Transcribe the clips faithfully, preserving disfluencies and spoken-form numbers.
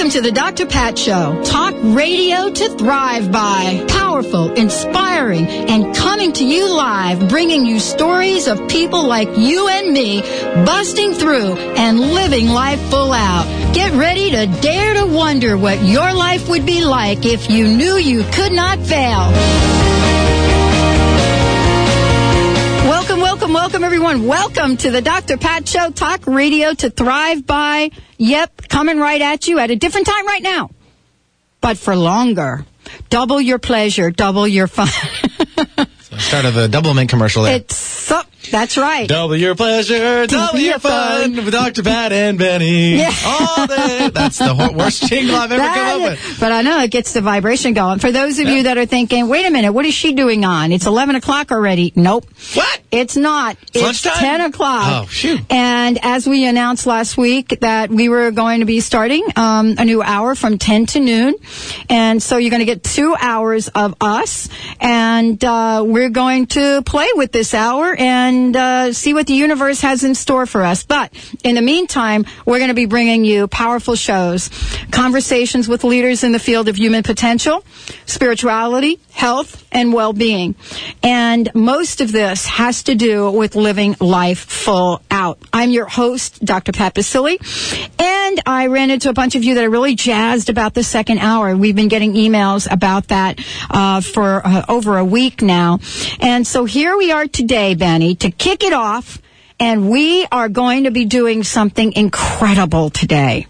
Welcome to the Doctor Pat Show. Talk radio to thrive by. Powerful, inspiring, and coming to you live, bringing you stories of people like you and me, busting through and living life full out. Get ready to dare to wonder what your life would be like if you knew you could not fail. Welcome, welcome, welcome, everyone. Welcome to the Doctor Pat Show, talk radio to thrive by. Yep, coming right at you at a different time right now, but for longer. Double your pleasure, double your fun. So I started the Double Mint commercial there. It's so, that's right. Double your pleasure, double your fun with Doctor Pat and Benny. Yeah. All day. That's the ho- worst jingle I've ever that, come up with. But I know it gets the vibration going. For those of yeah. you that are thinking, wait a minute, what is she doing on? It's eleven o'clock already. Nope. What? It's not. It's, it's lunchtime? ten o'clock. Oh, shoot. And as we announced last week that we were going to be starting um, a new hour from ten to noon. And so you're going to get two hours of us. And uh, we're going to play with this hour and uh, see what the universe has in store for us. But in the meantime, we're going to be bringing you powerful shows, conversations with leaders in the field of human potential, spirituality, health, and well-being. And most of this has to do with living life full out. I'm your host, Doctor Pat Baccili, and I ran into a bunch of you that are really jazzed about the second hour. We've been getting emails about that uh, for uh, over a week now. And so here we are today, Benny, to kick it off, and we are going to be doing something incredible today.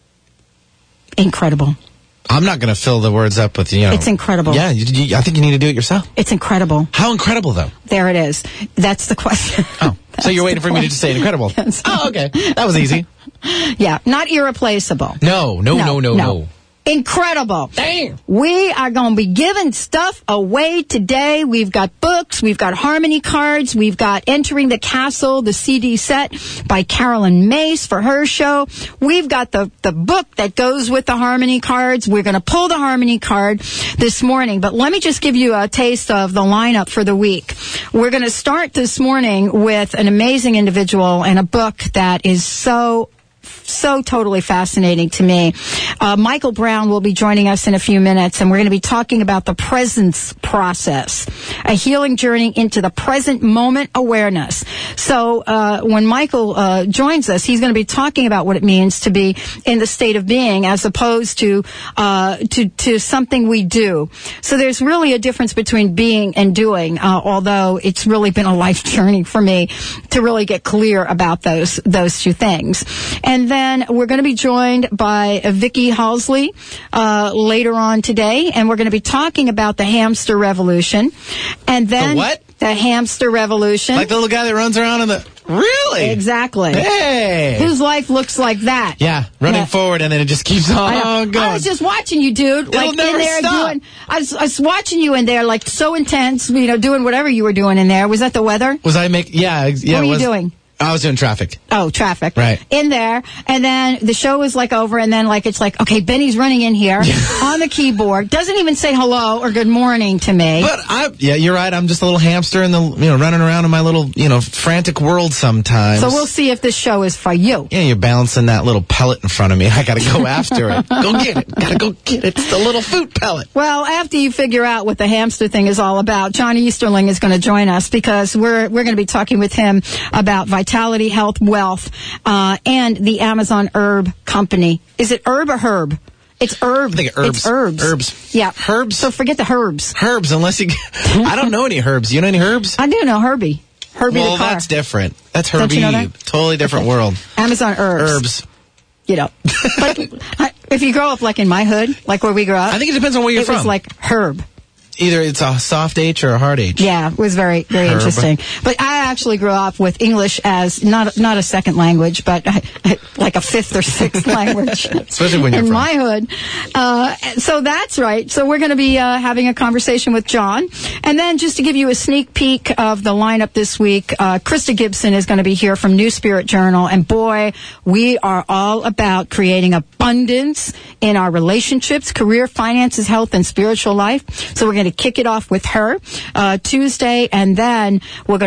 Incredible. I'm not going to fill the words up with, you know. It's incredible. Yeah, you, you, I think you need to do it yourself. It's incredible. How incredible, though? There it is. That's the question. Oh, so you're waiting for me to just say incredible. Yes. Oh, okay. That was easy. Yeah, not irreplaceable. No, no, no, no, no. no. Incredible. Damn. We are going to be giving stuff away today. We've got books. We've got harmony cards. We've got Entering the Castle, the C D set by Carolyn Mace for her show. We've got the, the book that goes with the harmony cards. We're going to pull the harmony card this morning. But let me just give you a taste of the lineup for the week. We're going to start this morning with an amazing individual and a book that is so So totally fascinating to me. Uh, Michael Brown will be joining us in a few minutes, and we're going to be talking about the presence process, a healing journey into the present moment awareness. So uh, when Michael uh, joins us, he's going to be talking about what it means to be in the state of being as opposed to uh, to, to something we do. So there's really a difference between being and doing, uh, although it's really been a life journey for me to really get clear about those those two things. And And then we're going to be joined by uh, Vicki Halsley uh, later on today, and we're going to be talking about the hamster revolution. And then the what? The hamster revolution. Like the little guy that runs around in the... Really? Exactly. Hey! Whose life looks like that? Yeah, running yeah. forward, and then it just keeps on going. I was just watching you, dude. It'll like never in there stop. doing. I was, I was watching you in there, like so intense. You know, doing whatever you were doing in there. Was that the weather? Was I make? Yeah, yeah. What were was, you doing? I was doing traffic. Oh, traffic. Right. In there. And then the show is like over, and then like it's like, okay, Benny's running in here on the keyboard. Doesn't even say hello or good morning to me. But I, yeah, you're right. I'm just a little hamster in the, you know, running around in my little, you know, frantic world sometimes. So we'll see if this show is for you. Yeah, you're balancing that little pellet in front of me. I gotta go after it. Go get it. Gotta go get it. It's the little food pellet. Well, after you figure out what the hamster thing is all about, John Easterling is going to join us because we're, we're going to be talking with him about vitality, health, wealth, uh, and the Amazon Herb Company. Is it herb or herb? It's herb. I think herbs. It's herbs. Herbs. Yeah. Herbs? So forget the herbs. Herbs, unless you... I don't know any herbs. You know any herbs? I do know Herbie. Herbie well, the car. that's different. That's Herbie. Don't you know that? Totally different okay. world. Amazon herbs. Herbs. You know. But if you grow up like in my hood, like where we grew up... I think it depends on where you're it from. It was like herb. Either it's a soft H or a hard H. Yeah, it was very, very Herb. interesting. But I actually grew up with English as not not a second language, but like a fifth or sixth language. Especially when you're in from. my hood. Uh, so that's right. So we're going to be uh, having a conversation with John. And then just to give you a sneak peek of the lineup this week, uh, Krista Gibson is going to be here from New Spirit Journal. And boy, we are all about creating abundance in our relationships, career, finances, health, and spiritual life. So we're going to kick it off with her uh, Tuesday, and then we're going to follow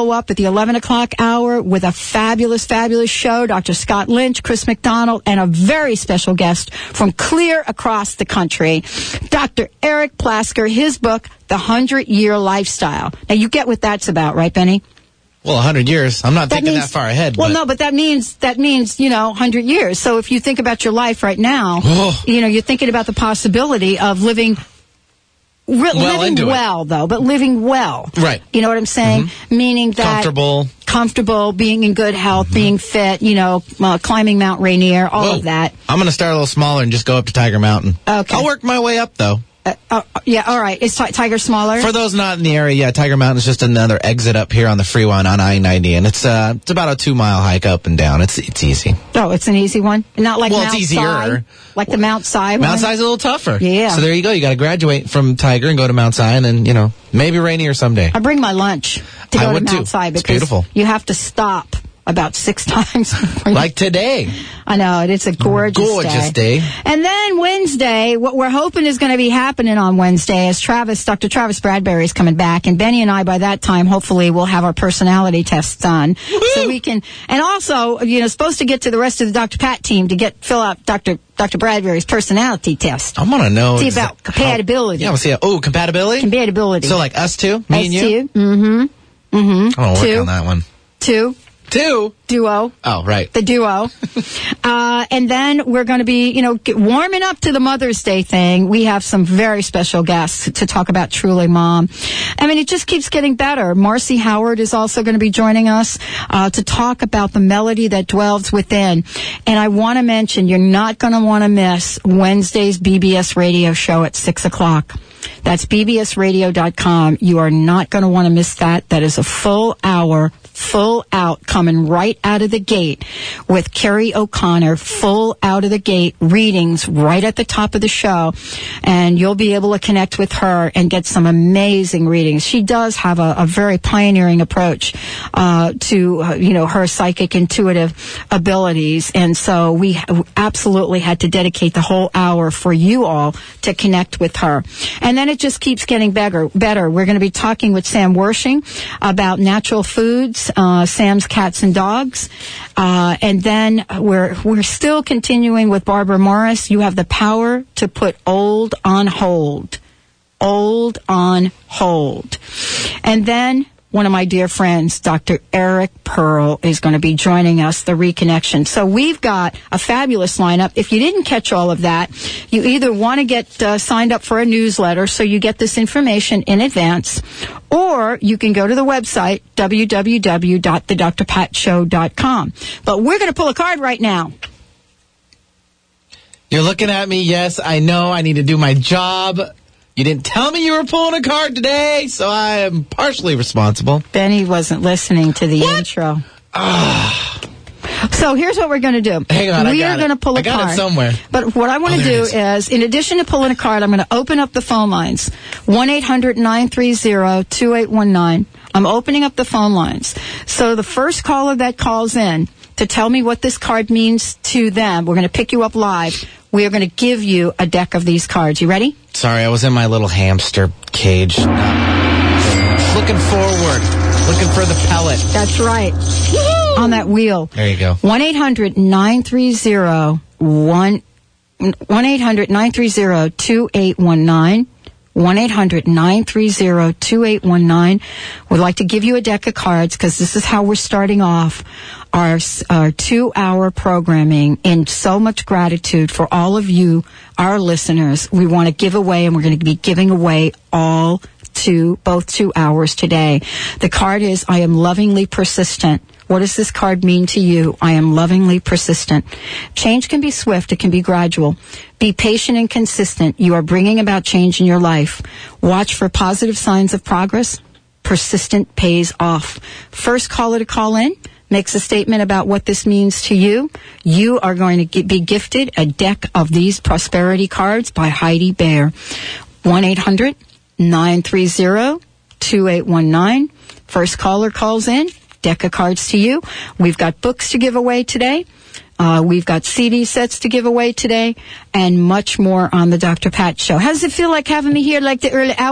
follow up at the eleven o'clock hour with a fabulous, fabulous show. Doctor Scott Lynch, Chris McDonald, and a very special guest from clear across the country, Doctor Eric Plasker, his book, The Hundred-Year Lifestyle. Now, you get what that's about, right, Benny? Well, a hundred years. I'm not that thinking means, that far ahead. Well, but. no, but that means, that means, you know, hundred years. So if you think about your life right now, Oh. you know, you're thinking about the possibility of living Re- Well living into it. well, though, but living well. Right. You know what I'm saying? Mm-hmm. Meaning that... Comfortable. Comfortable, being in good health, Mm-hmm. being fit, you know, uh, climbing Mount Rainier, all Whoa. of that. I'm going to start a little smaller and just go up to Tiger Mountain. Okay. I'll work my way up, though. Uh, uh, yeah, all right. Is Ti- Tiger smaller? For those not in the area, yeah, Tiger Mountain is just another exit up here on the freeway on I ninety, and it's uh, it's about a two-mile hike up and down. It's it's easy. Oh, it's an easy one? Not like Well, Mount it's easier. Si? Like the Mount Si one? Mount Si's a little tougher. Yeah. So there you go. You got to graduate from Tiger and go to Mount Si, and then, you know, maybe Rainier someday. I bring my lunch to I go to would Mount too. Si It's because beautiful. you have to stop about six times. before you- Like today. I know, it's a gorgeous, Gorgeous day. And then Wednesday, what we're hoping is going to be happening on Wednesday is Travis, Doctor Travis Bradbury is coming back, and Benny and I, by that time, hopefully, will have our personality tests done, so we can. And also, you know, supposed to get to the rest of the Doctor Pat team to get fill out Doctor Doctor Bradbury's personality test. I want to know. See exa- about compatibility. How, yeah, we'll see. Oh, compatibility. Compatibility. So like us two, me Us and you. two. Mm-hmm. Mm-hmm. I want to Two. work on that one. Two. Two. Duo. Oh, right. The duo. uh, and then we're going to be, you know, get warming up to the Mother's Day thing. We have some very special guests to talk about Truly Mom. I mean, it just keeps getting better. Marcy Howard is also going to be joining us uh, to talk about the melody that dwells within. And I want to mention, you're not going to want to miss Wednesday's B B S radio show at six o'clock. That's b b s radio dot com. You are not going to want to miss that. That is a full hour, full out, coming right out of the gate with Carrie O'Connor, full out of the gate, readings right at the top of the show. And you'll be able to connect with her and get some amazing readings. She does have a, a very pioneering approach uh, to, uh, you know, her psychic intuitive abilities. And so we ha- absolutely had to dedicate the whole hour for you all to connect with her. And then it just keeps getting better. better. We're going to be talking with Sam Wershing about natural foods, uh, Sam's Cats and Dogs. Uh, and then we're, we're still continuing with Barbara Morris. You have the power to put old on hold. Old on hold. And then one of my dear friends, Doctor Eric Pearl, is going to be joining us, the Reconnection. So we've got a fabulous lineup. If you didn't catch all of that, you either want to get uh, signed up for a newsletter so you get this information in advance, or you can go to the website, w w w dot the dr pat show dot com. But we're going to pull a card right now. You're looking at me. Yes, I know. I need to do my job. You didn't tell me you were pulling a card today, so I am partially responsible. Benny wasn't listening to the What? intro. So here's what we're going to do. Hang on, I we got are it. going to pull a I got card. it somewhere. But what I want to Oh, there do it is. is, in addition to pulling a card, I'm going to open up the phone lines. one eight hundred nine three zero two eight one nine. I'm opening up the phone lines. So the first caller that calls in to tell me what this card means to them, we're going to pick you up live. We are going to give you a deck of these cards. You ready? Sorry, I was in my little hamster cage. Uh, looking forward. Looking for the pellet. That's right. On that wheel. There you go. one eight hundred nine three zero one one eight hundred nine three zero two eight one nine. one eight hundred nine three zero two eight one nine. We'd like to give you a deck of cards because this is how we're starting off our, our two-hour programming. In so much gratitude for all of you, our listeners. We want to give away, and we're going to be giving away all two, both two hours today. The card is, I am lovingly persistent. What does this card mean to you? I am lovingly persistent. Change can be swift. It can be gradual. Be patient and consistent. You are bringing about change in your life. Watch for positive signs of progress. Persistent pays off. First caller to call in makes a statement about what this means to you. You are going to get, be gifted a deck of these prosperity cards by Heidi Bear. one eight hundred nine three zero two eight one nine. First caller calls in. Deck of cards to you. We've got books to give away today. Uh, we've got C D sets to give away today, and much more on the Doctor Pat Show. How does it feel like having me here like the early hour?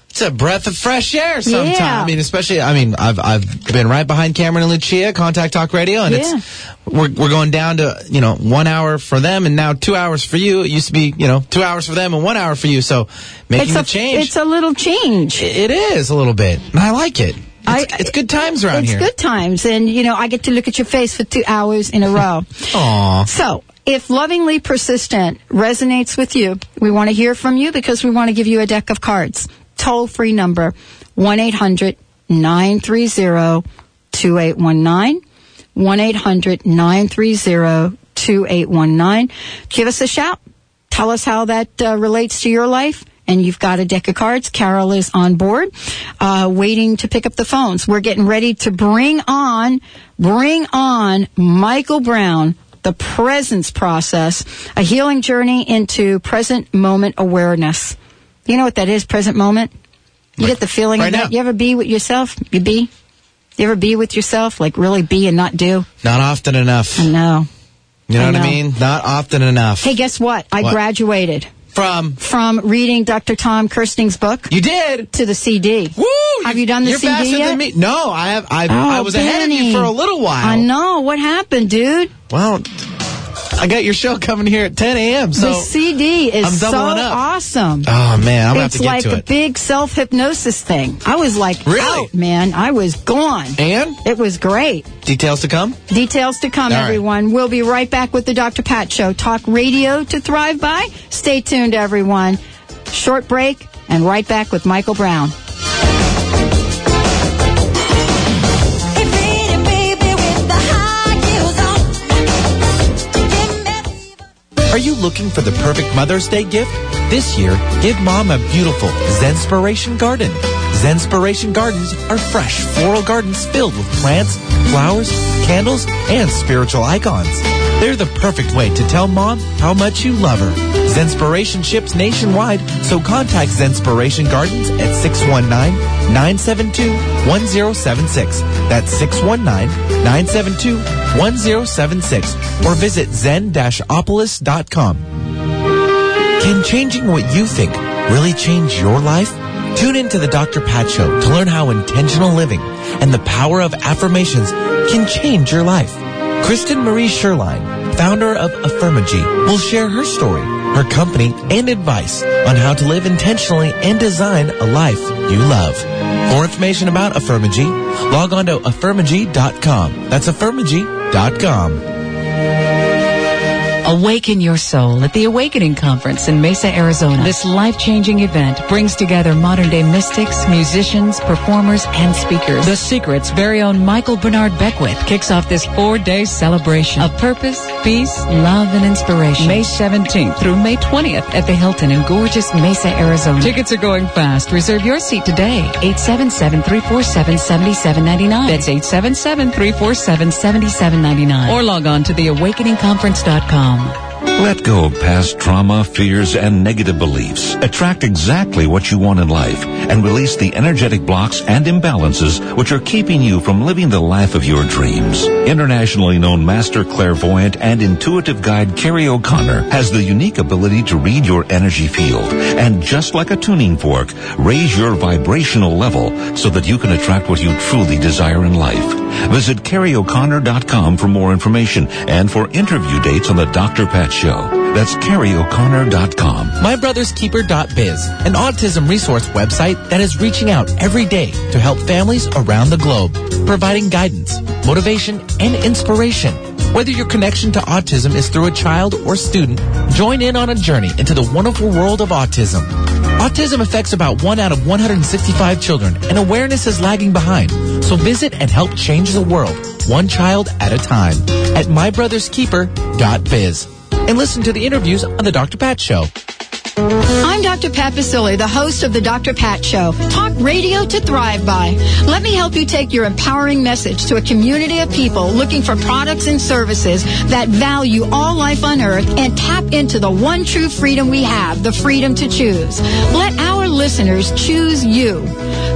It's a breath of fresh air sometimes. Yeah. I mean, especially, I mean, I've I've been right behind Cameron and Lucia, Contact Talk Radio, and Yeah. it's we're we're going down to, you know, one hour for them and now two hours for you. It used to be, you know, two hours for them and one hour for you. So making It's the a, change. it's a little change. It is a little bit, and I like it. It's, I- it's good times around It's here. good times, and you know, I get to look at your face for two hours in a row. Aw. So, if Lovingly Persistent resonates with you, we want to hear from you because we want to give you a deck of cards. Toll-free number, one eight hundred nine three zero two eight one nine, one eight hundred nine three zero two eight one nine. Give us a shout. Tell us how that uh, relates to your life. And you've got a deck of cards. Carol is on board, uh, waiting to pick up the phones. We're getting ready to bring on, bring on Michael Brown, The Presence Process, a healing journey into present moment awareness. You know what that is, present moment? You Like get the feeling right of that? now. You ever be with yourself? You be? You ever be with yourself? Like really be and not do? Not often enough. I know. You know I what I know. mean? Not often enough. Hey, guess what? I What? graduated From from reading Doctor Tom Kirsting's book you did. to the C D. Woo! Have you done the You're C D faster yet? than me. No, I have. I, Oh, I was ahead of you Benny. for a little while. I know. What happened, dude? Well, I got your show coming here at ten a.m. So, the C D is I'm so doubling up. awesome. oh man, I'm gonna have It's to get like to a it. big self-hypnosis thing. I was like, Really? out, man. I was gone. And It was great. details to come. Details to come, All right. everyone. We'll be right back with the Doctor Pat Show. Talk radio to thrive by. Stay tuned, everyone. Short break, and right back with Michael Brown. Are you looking for the perfect Mother's Day gift? This year, give Mom a beautiful Zenspiration garden. Zenspiration gardens are fresh floral gardens filled with plants, flowers, candles, and spiritual icons. They're the perfect way to tell Mom how much you love her. Zenspiration ships nationwide, so contact Zenspiration Gardens at six one nine, nine seven two, one zero seven six. That's six one nine, nine seven two, one zero seven six. Or visit zen dash opolis dot com. Can changing what you think really change your life? Tune in to the Doctor Pat Show to learn how intentional living and the power of affirmations can change your life. Kristen Marie Sherline, founder of Affirmagy, will share her story, her company, and advice on how to live intentionally and design a life you love. For more information about Affirmagy, log on to affirmagy dot com. That's affirmagy dot com. Awaken your soul at the Awakening Conference in Mesa, Arizona. This life-changing event brings together modern-day mystics, musicians, performers, and speakers. The Secret's very own Michael Bernard Beckwith kicks off this four-day celebration of purpose, peace, love, and inspiration. May seventeenth through May twentieth at the Hilton in gorgeous Mesa, Arizona. Tickets are going fast. Reserve your seat today. eight seven seven, three four seven, seven seven nine nine. That's eight seven seven, three four seven, seven seven nine nine. Or log on to the awakening conference dot com. Let go of past trauma, fears, and negative beliefs. Attract exactly what you want in life and release the energetic blocks and imbalances which are keeping you from living the life of your dreams. Internationally known master clairvoyant and intuitive guide Carrie O'Connor has the unique ability to read your energy field and, just like a tuning fork, raise your vibrational level so that you can attract what you truly desire in life. Visit carrie o'connor dot com for more information and for interview dates on the Doctor Pat Show. That's carrie o'connor dot com. my brothers keeper dot biz, an autism resource website that is reaching out every day to help families around the globe, providing guidance, motivation, and inspiration. Whether your connection to autism is through a child or student, join in on a journey into the wonderful world of autism. Autism affects about one out of one hundred sixty-five children, and awareness is lagging behind. So visit and help change the world, one child at a time, at my brothers keeper dot biz. And listen to the interviews on the Doctor Pat Show. I'm Doctor Pat Basile, the host of the Doctor Pat Show. Talk radio to thrive by. Let me help you take your empowering message to a community of people looking for products and services that value all life on earth and tap into the one true freedom we have, the freedom to choose. Let our listeners choose you. Join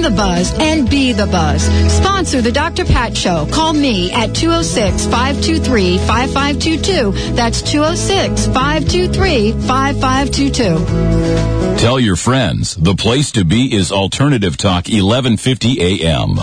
Find the buzz and be the buzz. Sponsor the Doctor Pat Show. Call me at two oh six, five two three, five five two two. That's two oh six, five two three, five five two two. Tell your friends, the place to be is Alternative Talk, eleven fifty A M.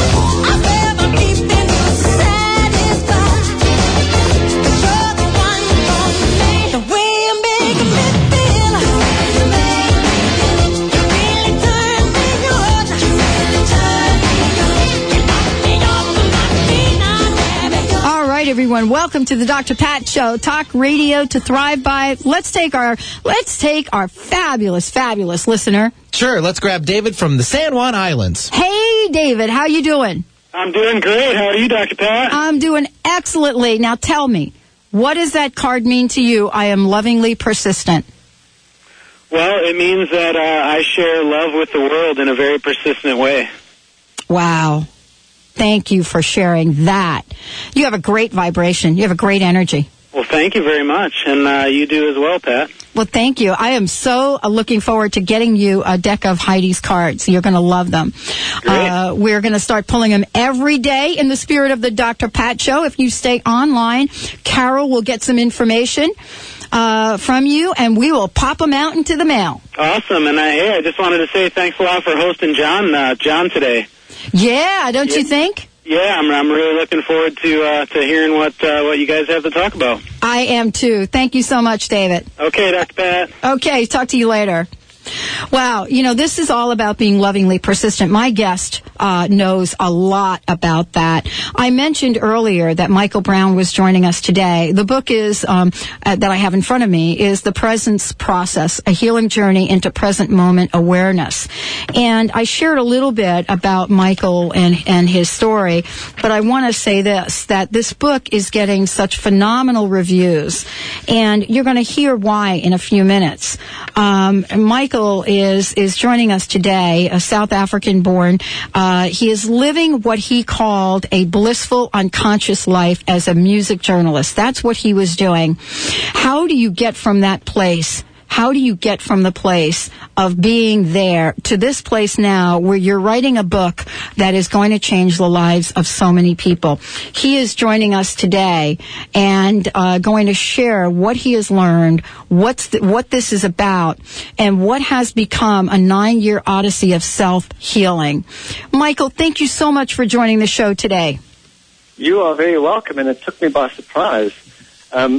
Everyone, welcome to the Doctor Pat Show, talk radio to thrive by. Let's take our let's take our fabulous, fabulous listener. Sure, let's grab David from the San Juan Islands. Hey, David, how you doing? I'm doing great. How are you, Doctor Pat? I'm doing excellently. Now tell me, what does that card mean to you? I am lovingly persistent. Well, it means that uh, I share love with the world in a very persistent way. Wow. Thank you for sharing that. You have a great vibration. You have a great energy. Well, thank you very much. And uh, you do as well, Pat. Well, thank you. I am so uh, looking forward to getting you a deck of Heidi's cards. You're going to love them. Great. Uh, we're going to start pulling them every day in the spirit of the Doctor Pat Show. If you stay online, Carol will get some information uh, from you, and we will pop them out into the mail. Awesome. And uh, hey, I just wanted to say thanks a lot for hosting John, uh, John today. Yeah, don't yeah. you think? Yeah, I'm, I'm really looking forward to uh, to hearing what uh, what you guys have to talk about. I am too. Thank you so much, David. Okay, Doctor Pat. Okay, talk to you later. Wow, you know, this is all about being lovingly persistent. My guest uh, knows a lot about that. I mentioned earlier that Michael Brown was joining us today. The book is um, uh, that I have in front of me is The Presence Process, A Healing Journey into Present Moment Awareness. And I shared a little bit about Michael and, and his story, but I want to say this, that this book is getting such phenomenal reviews, and you're going to hear why in a few minutes. Um, Michael is is joining us today, a South African-born. Uh, he is living what he called a blissful unconscious life as a music journalist. That's what he was doing. How do you get from that place? How do you get from the place of being there to this place now where you're writing a book that is going to change the lives of so many people? He is joining us today and uh, going to share what he has learned, what's the, what this is about, and what has become a nine-year odyssey of self-healing. Michael, thank you so much for joining the show today. You are very welcome, and it took me by surprise. Um,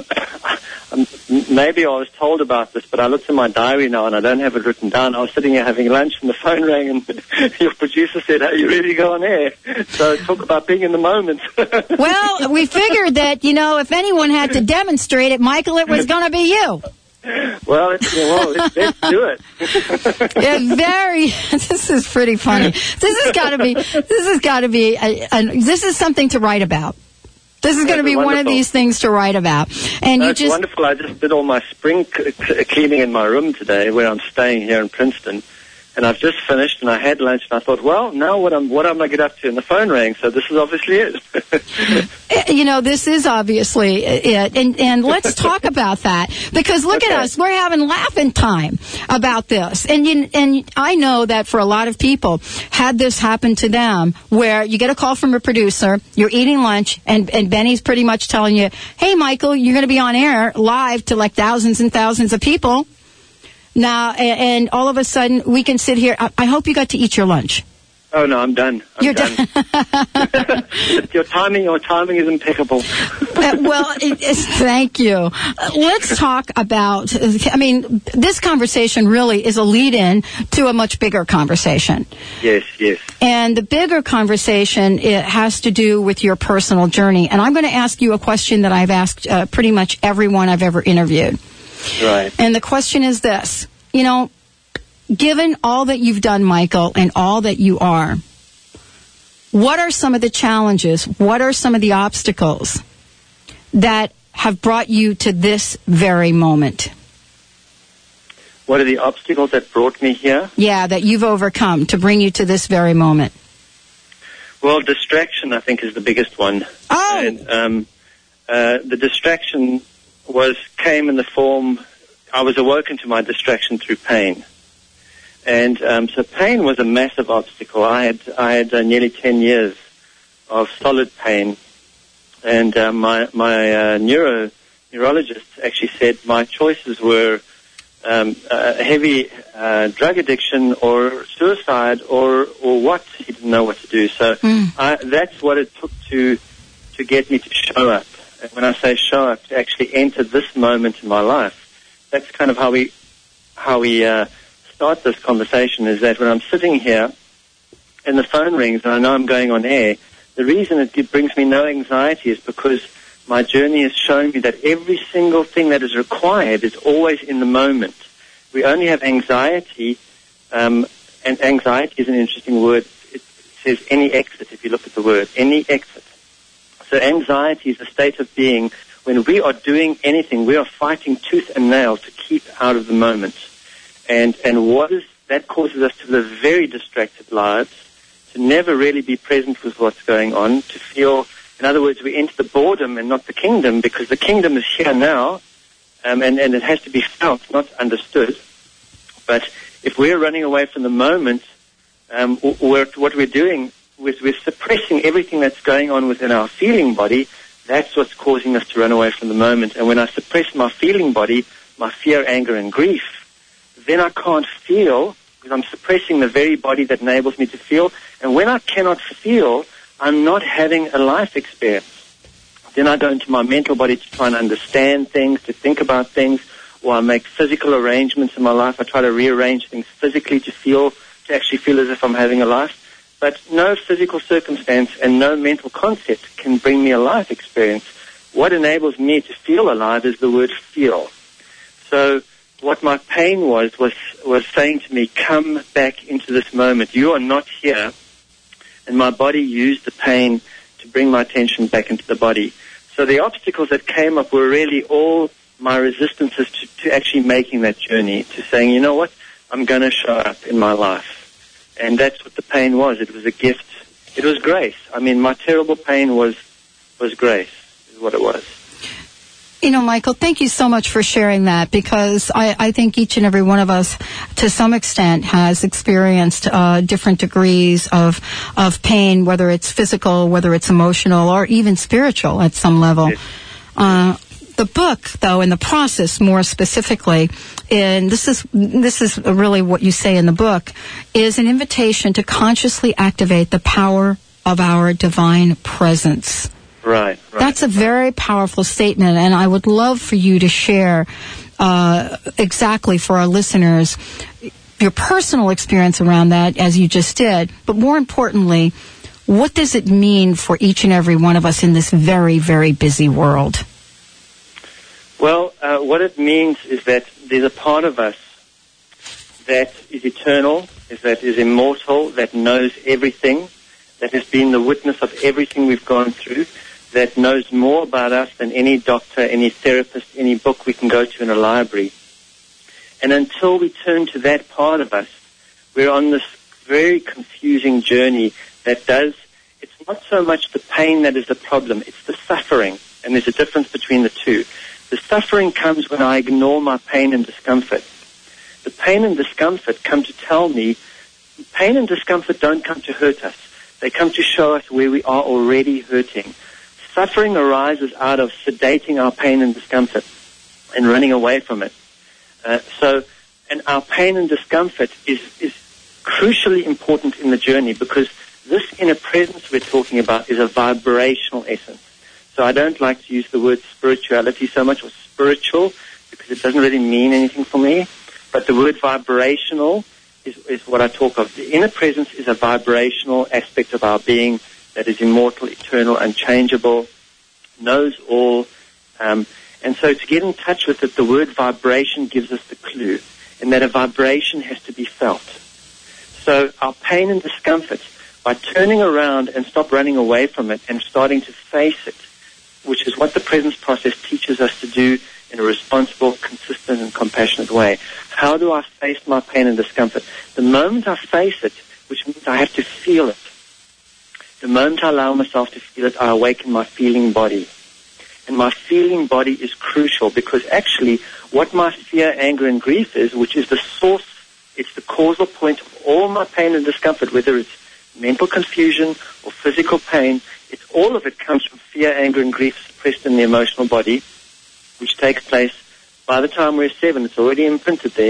maybe I was told about this, but I looked in my diary now and I don't have it written down. I was sitting here having lunch and the phone rang and your producer said, "Hey, you ready to go on air?" So talk about being in the moment. Well, we figured that, you know, if anyone had to demonstrate it, Michael, it was going to be you. Well, it's, well let's, let's do it. Yeah, very. This is pretty funny. This has got to be. This has got to be. A, a, this is something to write about. This is going to be wonderful. One of these things to write about. And you That's just wonderful. I just did all my spring c- c- cleaning in my room today, where I'm staying here in Princeton, and I've just finished. And I had lunch, and I thought, well, now what am what am I get up to? And the phone rang, so this is obviously it. You know, this is obviously it, and and let's talk about that, because look Okay. at us, we're having laughing time about this, and you, and I know that for a lot of people, had this happen to them, where you get a call from a producer, you're eating lunch, and and Benny's pretty much telling you, "Hey, Michael, you're going to be on air live to like thousands and thousands of people." Now, and, and all of a sudden, we can sit here. I, I hope you got to eat your lunch. Oh no, I'm done. I'm You're done. done. your timing, your timing is impeccable. Uh, well, it, it's, thank you. Uh, let's talk about, I mean, this conversation really is a lead-in to a much bigger conversation. Yes, yes. And the bigger conversation, it has to do with your personal journey. And I'm going to ask you a question that I've asked uh, pretty much everyone I've ever interviewed. Right. And the question is this. You know, given all that you've done, Michael, and all that you are, what are some of the challenges, what are some of the obstacles that have brought you to this very moment? What are the obstacles that brought me here? Yeah, that you've overcome to bring you to this very moment. Well, distraction, I think, is the biggest one. Oh! And, um, uh, the distraction was came in the form, I was awoken to my distraction through pain. And um, so pain was a massive obstacle. I had I had uh, nearly ten years of solid pain, and uh, my my uh, neuro neurologist actually said my choices were um, a heavy uh, drug addiction or suicide or or what. He didn't know what to do. So mm. I, that's what it took to to get me to show up. And when I say show up, to actually enter this moment in my life, that's kind of how we how we uh, start this conversation. Is that when I'm sitting here and the phone rings and I know I'm going on air, the reason it brings me no anxiety is because my journey has shown me that every single thing that is required is always in the moment. We only have anxiety, um, and anxiety is an interesting word. It says any exit, if you look at the word, any exit. So anxiety is a state of being when we are doing anything, we are fighting tooth and nail to keep out of the moment. And, and what is, that causes us to live very distracted lives, to never really be present with what's going on, to feel, in other words, we enter the boredom and not the kingdom, because the kingdom is here now, um, and, and it has to be felt, not understood. But if we're running away from the moment, um, we're, what we're doing is we're suppressing everything that's going on within our feeling body. That's what's causing us to run away from the moment. And when I suppress my feeling body, my fear, anger, and grief, then I can't feel, because I'm suppressing the very body that enables me to feel. And when I cannot feel, I'm not having a life experience. Then I go into my mental body to try and understand things, to think about things, or I make physical arrangements in my life. I try to rearrange things physically to feel, to actually feel as if I'm having a life. But no physical circumstance and no mental concept can bring me a life experience. What enables me to feel alive is the word feel. So what my pain was, was, was saying to me, come back into this moment. You are not here. And my body used the pain to bring my attention back into the body. So the obstacles that came up were really all my resistances to, to actually making that journey, to saying, you know what, I'm going to show up in my life. And that's what the pain was. It was a gift. It was grace. I mean, my terrible pain was was grace, is what it was. You know, Michael, thank you so much for sharing that, because I, I think each and every one of us, to some extent, has experienced uh, different degrees of of pain, whether it's physical, whether it's emotional, or even spiritual at some level. Yes. Uh, the book, though, and the process more specifically, and this is this is really what you say in the book, is an invitation to consciously activate the power of our divine presence. Right, right. That's a very powerful statement, and I would love for you to share uh, exactly for our listeners your personal experience around that, as you just did, but more importantly, what does it mean for each and every one of us in this very, very busy world? Well, uh, what it means is that there's a part of us that is eternal, is that is immortal, that knows everything, that has been the witness of everything we've gone through, that knows more about us than any doctor, any therapist, any book we can go to in a library. And until we turn to that part of us, we're on this very confusing journey that does, it's not so much the pain that is the problem, it's the suffering. And there's a difference between the two. The suffering comes when I ignore my pain and discomfort. The pain and discomfort come to tell me, pain and discomfort don't come to hurt us. They come to show us where we are already hurting. Suffering arises out of sedating our pain and discomfort and running away from it. Uh, so, and our pain and discomfort is, is crucially important in the journey, because this inner presence we're talking about is a vibrational essence. So I don't like to use the word spirituality so much, or spiritual, because it doesn't really mean anything for me. But the word vibrational is, is what I talk of. The inner presence is a vibrational aspect of our being that is immortal, eternal, unchangeable, knows all. Um, and so to get in touch with it, the word vibration gives us the clue, in that a vibration has to be felt. So our pain and discomfort, by turning around and stop running away from it and starting to face it, which is what the presence process teaches us to do in a responsible, consistent, and compassionate way. How do I face my pain and discomfort? The moment I face it, which means I have to feel it, the moment I allow myself to feel it, I awaken my feeling body. And my feeling body is crucial, because actually what my fear, anger, and grief is, which is the source It's the causal point of all my pain and discomfort, whether it's mental confusion or physical pain. It's all of it comes from fear, anger, and grief suppressed in the emotional body, which takes place by the time we're seven. It's already imprinted there.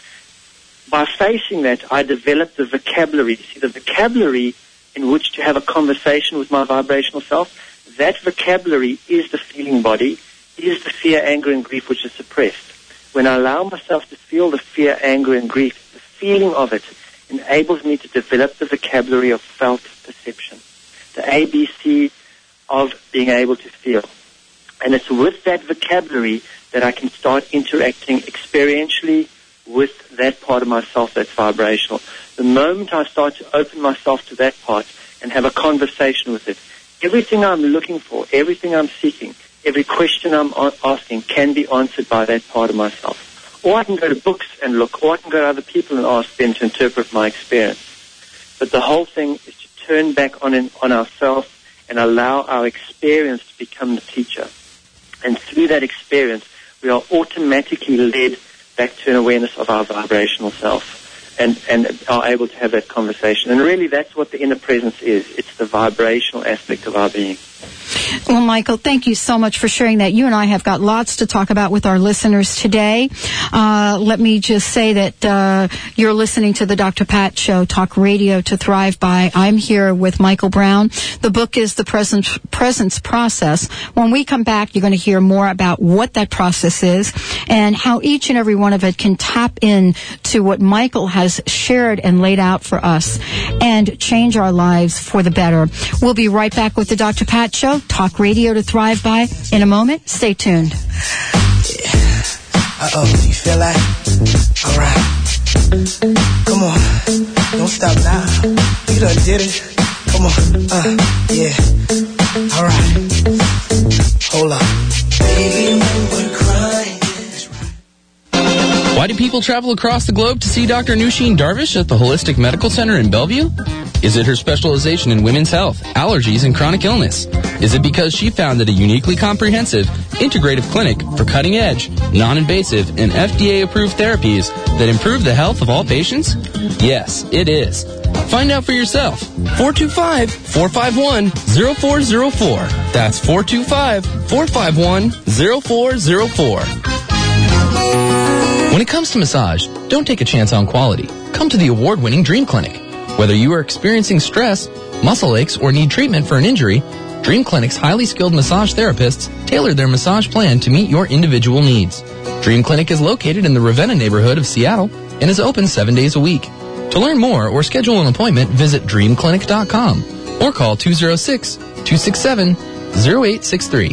By facing that, I developed the vocabulary. See, the vocabulary in which to have a conversation with my vibrational self, that vocabulary is the feeling body, is the fear, anger, and grief which is suppressed. When I allow myself to feel the fear, anger, and grief, the feeling of it enables me to develop the vocabulary of felt perception, the A B C of being able to feel. And it's with that vocabulary that I can start interacting experientially with that part of myself that's vibrational. The moment I start to open myself to that part and have a conversation with it, everything I'm looking for, everything I'm seeking, every question I'm asking can be answered by that part of myself. Or I can go to books and look, or I can go to other people and ask them to interpret my experience. But the whole thing is to turn back on, in, on ourselves and allow our experience to become the teacher. And through that experience, we are automatically led back to an awareness of our vibrational self and, and are able to have that conversation. And really, that's what the inner presence is. It's the vibrational aspect of our being. Well, Michael, thank you so much for sharing that. You and I have got lots to talk about with our listeners today. Uh, let me just say that uh, you're listening to the Doctor Pat Show, Talk Radio to Thrive By. I'm here with Michael Brown. The book is The Presence, Presence Process. When we come back, you're going to hear more about what that process is and how each and every one of it can tap in to what Michael has shared and laid out for us and change our lives for the better. We'll be right back with the Doctor Pat Show, Talk Radio to Thrive By. In a moment, stay tuned. Yeah. Uh-oh, you feel that? All right. Come on. Don't stop now. You done did it. Come on. Uh, yeah. All right. Hold up. Baby, when we're crying. Why do people travel across the globe to see Doctor Nusheen Darvish at the Holistic Medical Center in Bellevue? Is it her specialization in women's health, allergies, and chronic illness? Is it because she founded a uniquely comprehensive, integrative clinic for cutting-edge, non-invasive, and F D A-approved therapies that improve the health of all patients? Yes, it is. Find out for yourself. four two five, four five one, zero four zero four. That's four two five, four five one, zero four zero four. When it comes to massage, don't take a chance on quality. Come to the award-winning Dream Clinic. Whether you are experiencing stress, muscle aches, or need treatment for an injury, Dream Clinic's highly skilled massage therapists tailor their massage plan to meet your individual needs. Dream Clinic is located in the Ravenna neighborhood of Seattle and is open seven days a week. To learn more or schedule an appointment, visit dream clinic dot com or call two oh six, two six seven, oh eight six three.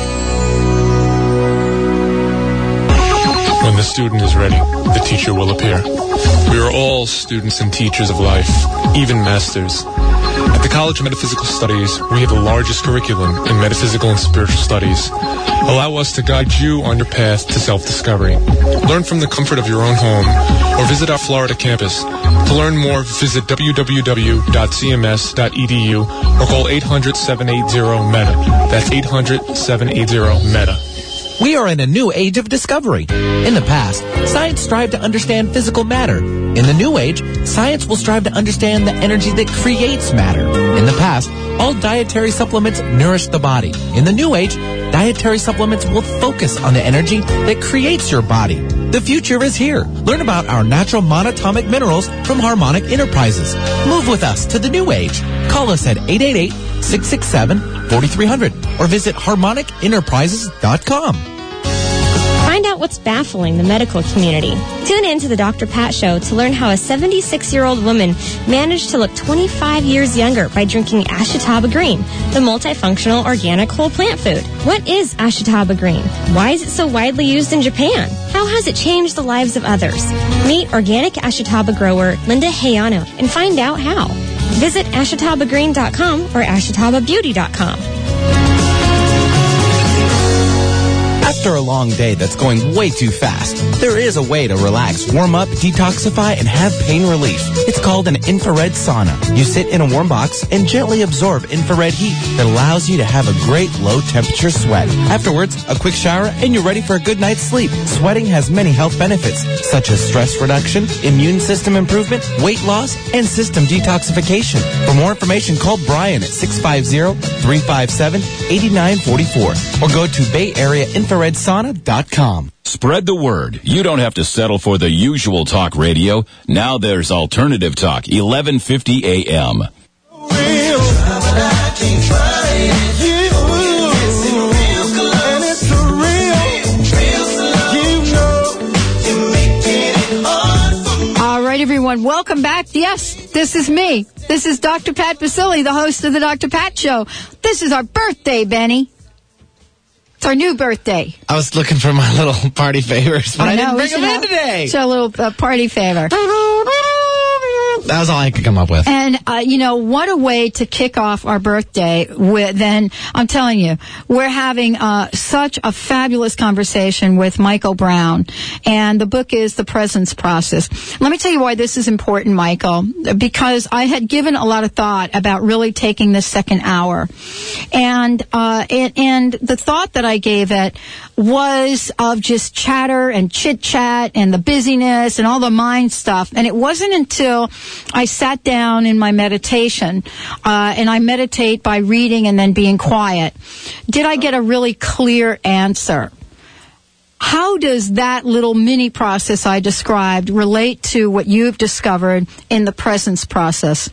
When the student is ready, the teacher will appear. We are all students and teachers of life, even masters. At the College of Metaphysical Studies, we have the largest curriculum in metaphysical and spiritual studies. Allow us to guide you on your path to self-discovery. Learn from the comfort of your own home or visit our Florida campus. To learn more, visit w w w dot c m s dot e d u or call eight hundred, seven eight zero, M E T A. That's eight hundred, seven eight zero, M E T A. We are in a new age of discovery. In the past, science strived to understand physical matter. In the new age, science will strive to understand the energy that creates matter. In the past, all dietary supplements nourish the body. In the new age, dietary supplements will focus on the energy that creates your body. The future is here. Learn about our natural monatomic minerals from Harmonic Enterprises. Move with us to the new age. Call us at eight eight eight, six six seven, four three zero zero or visit harmonic enterprises dot com. Find out what's baffling the medical community. Tune in to the Doctor Pat Show to learn how a seventy-six-year-old woman managed to look twenty-five years younger by drinking Ashitaba Green, the multifunctional organic whole plant food. What is Ashitaba Green? Why is it so widely used in Japan? How has it changed the lives of others? Meet organic Ashitaba grower Linda Hayano and find out how. Visit ashitaba green dot com or ashitaba beauty dot com. After a long day that's going way too fast, there is a way to relax, warm up, detoxify, and have pain relief. It's called an infrared sauna. You sit in a warm box and gently absorb infrared heat that allows you to have a great low-temperature sweat. Afterwards, a quick shower, and you're ready for a good night's sleep. Sweating has many health benefits, such as stress reduction, immune system improvement, weight loss, and system detoxification. For more information, call Brian at six five zero, three five seven, eight nine four four or go to bay area infrared sauna dot com. Spread the word. You don't have to settle for the usual talk radio. Now there's Alternative Talk, eleven fifty A M. All right, everyone, welcome back. Yes, this is me. This is Doctor Pat Basile, the host of the Doctor Pat Show. This is our birthday, Benny. It's our new birthday. I was looking for my little party favors, but I, I know, didn't bring them in today. It's our little uh, party favor. That was all I could come up with. And, uh, you know, what a way to kick off our birthday with, then, I'm telling you, we're having uh, such a fabulous conversation with Michael Brown. And the book is The Presence Process. Let me tell you why this is important, Michael. Because I had given a lot of thought about really taking this second hour. And, uh, and, and the thought that I gave it was of just chatter and chit-chat and the busyness and all the mind stuff. And it wasn't until I sat down in my meditation, uh, and I meditate by reading and then being quiet, did I get a really clear answer. How does that little mini process I described relate to what you've discovered in the presence process?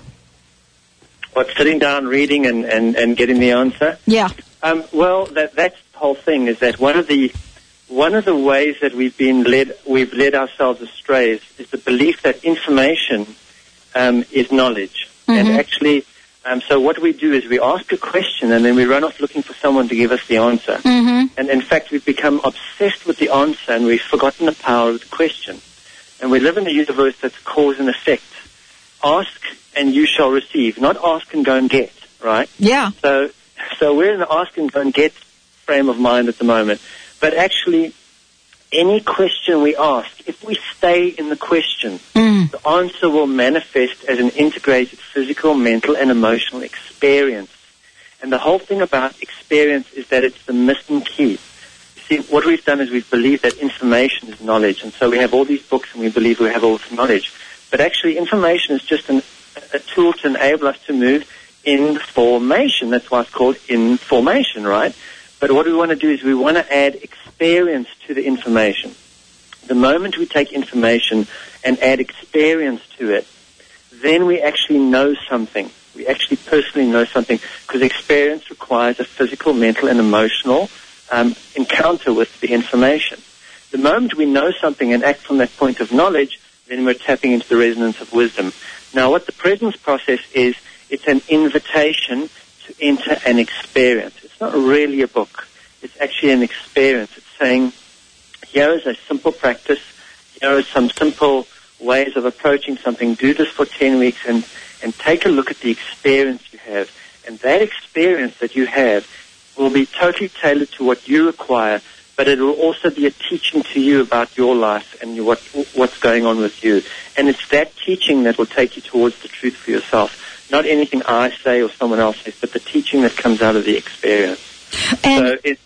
What, sitting down, reading, and, and, and getting the answer? Yeah. Um, well, that, that's the whole thing, is that one of the one of the ways that we've been led, we've led ourselves astray is, is the belief that information um, is knowledge. Mm-hmm. And actually, um, so what we do is we ask a question and then we run off looking for someone to give us the answer. Mm-hmm. And in fact, we've become obsessed with the answer and we've forgotten the power of the question. And we live in a universe that's cause and effect. Ask and you shall receive, not ask and go and get, right? Yeah. So, so we're in the ask and go and get frame of mind at the moment. But actually, any question we ask, if we stay in the question, mm. the answer will manifest as an integrated physical, mental, and emotional experience. And the whole thing about experience is that it's the missing key. See, what we've done is we've believed that information is knowledge, and so we have all these books and we believe we have all this knowledge. But actually, information is just an, a tool to enable us to move in formation. That's why it's called information, right? But what we want to do is we want to add experience to the information. The moment we take information and add experience to it, then we actually know something. We actually personally know something, because experience requires a physical, mental, and emotional um, encounter with the information. The moment we know something and act from that point of knowledge, then we're tapping into the resonance of wisdom. Now, what the presence process is, it's an invitation to enter an experience. It's not really a book. It's actually an experience. It's saying, here is a simple practice. Here are some simple ways of approaching something. Do this for ten weeks and, and take a look at the experience you have. And that experience that you have will be totally tailored to what you require, but it will also be a teaching to you about your life and what, what's going on with you. And it's that teaching that will take you towards the truth for yourself. Not anything I say or someone else says, but the teaching that comes out of the experience. And so it,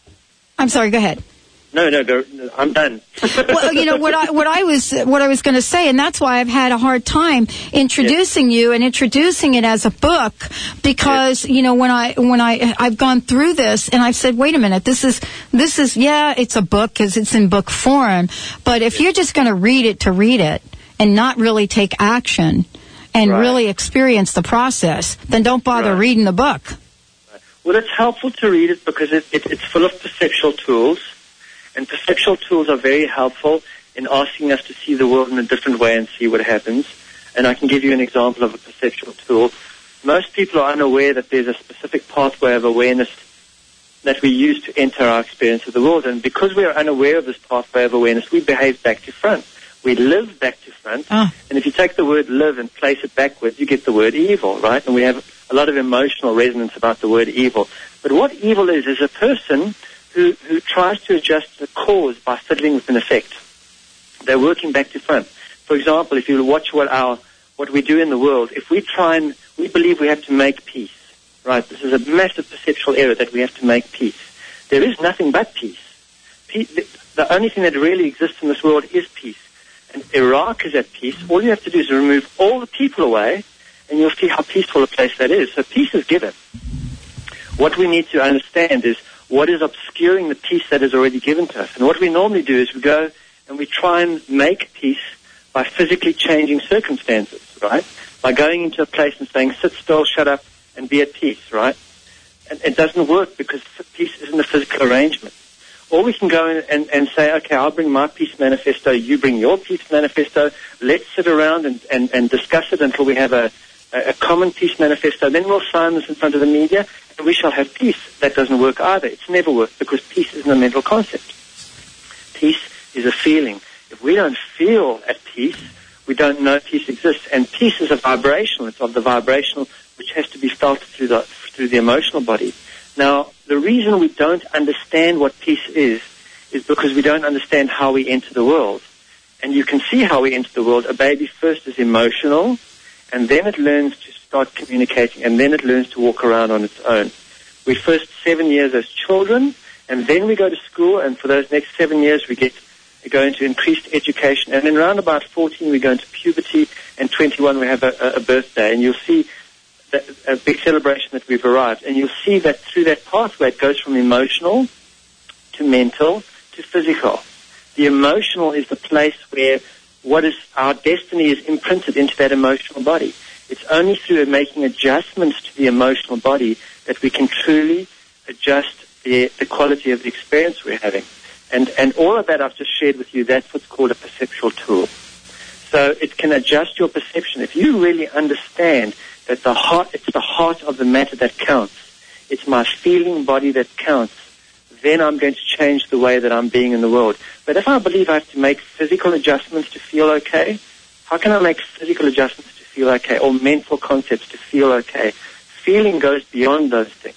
I'm sorry, go ahead. No, no, go, I'm done. Well, you know what I what I was what I was going to say, and that's why I've had a hard time introducing yes. you and introducing it as a book, because yes. you know when I when I I've gone through this and I've said, wait a minute, this is this is yeah, it's a book because it's in book form, but if yes. you're just going to read it to read it and not really take action and right. really experience the process, then don't bother right. reading the book. Well, it's helpful to read it because it, it, it's full of perceptual tools. And perceptual tools are very helpful in asking us to see the world in a different way and see what happens. And I can give you an example of a perceptual tool. Most people are unaware that there's a specific pathway of awareness that we use to enter our experience of the world. And because we are unaware of this pathway of awareness, we behave back to front. We live back to front. Ah. And if you take the word live and place it backwards, you get the word evil, right? And we have a lot of emotional resonance about the word evil. But what evil is, is a person who, who tries to adjust the cause by fiddling with an effect. They're working back to front. For example, if you watch what our what we do in the world, if we try and we believe we have to make peace, right? This is a massive perceptual error that we have to make peace. There is nothing but peace. peace the, the only thing that really exists in this world is peace. And Iraq is at peace. All you have to do is remove all the people away, and you'll see how peaceful a place that is. So peace is given. What we need to understand is what is obscuring the peace that is already given to us. And what we normally do is we go and we try and make peace by physically changing circumstances, right? By going into a place and saying, sit still, shut up, and be at peace, right? And it doesn't work because peace isn't a physical arrangement. Or we can go in and, and say, okay, I'll bring my peace manifesto, you bring your peace manifesto, let's sit around and, and, and discuss it until we have a, a common peace manifesto, then we'll sign this in front of the media, and we shall have peace. That doesn't work either. It's never worked because peace isn't a mental concept. Peace is a feeling. If we don't feel at peace, we don't know peace exists. And peace is a vibrational. It's of the vibrational which has to be felt through the through the emotional body. Now, the reason we don't understand what peace is is because we don't understand how we enter the world. And you can see how we enter the world. A baby first is emotional, and then it learns to start communicating, and then it learns to walk around on its own. We first seven years as children, and then we go to school, and for those next seven years we get we go into increased education, and then around about fourteen we go into puberty, and twenty-one we have a, a, a birthday, and you'll see that, a big celebration that we've arrived, and you'll see that through that pathway it goes from emotional to mental to physical. The emotional is the place where what is our destiny is imprinted into that emotional body. It's only through making adjustments to the emotional body that we can truly adjust the, the quality of the experience we're having. And, and all of that I've just shared with you, that's what's called a perceptual tool. So it can adjust your perception. If you really understand that the heart, it's the heart of the matter that counts, it's my feeling body that counts, then I'm going to change the way that I'm being in the world. But if I believe I have to make physical adjustments to feel okay, how can I make physical adjustments to feel okay, or mental concepts to feel okay? Feeling goes beyond those things.